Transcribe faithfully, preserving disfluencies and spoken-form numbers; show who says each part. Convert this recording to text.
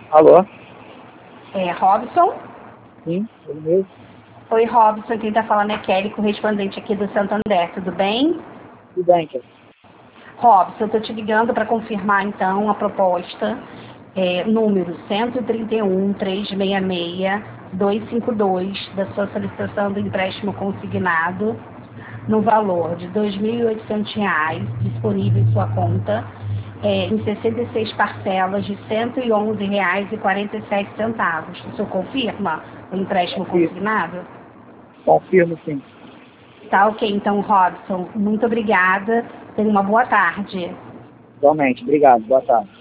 Speaker 1: Alô?
Speaker 2: É, Robson?
Speaker 1: Sim, ele mesmo.
Speaker 2: Oi, Robson, quem está falando é Kelly, correspondente aqui do Santander, tudo bem?
Speaker 1: Tudo bem, Kelly.
Speaker 2: Robson, eu estou te ligando para confirmar, então, a proposta é, número cento e trinta e um, trezentos e sessenta e seis, duzentos e cinquenta e dois, da sua solicitação do empréstimo consignado, no valor de dois mil e oitocentos reais, disponível em sua conta, é, em sessenta e seis parcelas de cento e onze reais e quarenta e sete centavos. O senhor confirma o empréstimo
Speaker 1: Confirmo,
Speaker 2: consignado?
Speaker 1: confirmo sim.
Speaker 2: Tá ok, então, Robson. Muito obrigada. Tenha uma boa tarde.
Speaker 1: Igualmente, obrigado. Boa tarde.